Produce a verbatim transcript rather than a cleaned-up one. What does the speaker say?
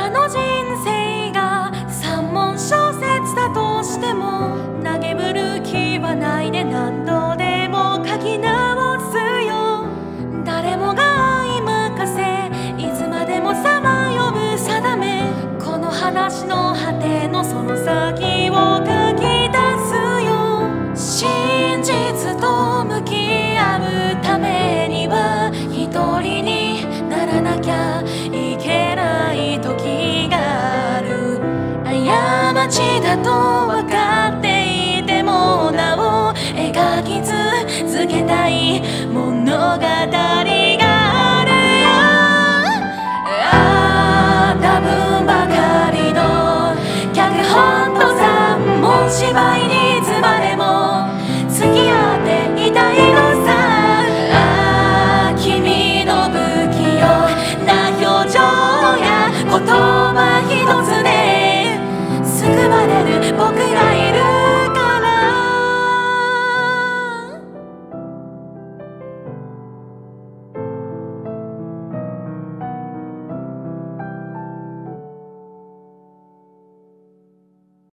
らの人生が三文小説だとしても嘆むる気はないで何度でも書き直すよ。誰もが愛任せいつまでもさまよう定め、この話の果てのその先を書き出すよ。真実と向き合うためには一人にならなきゃいけない時がある。過ちだと分かっていてもなお描き続けたい物語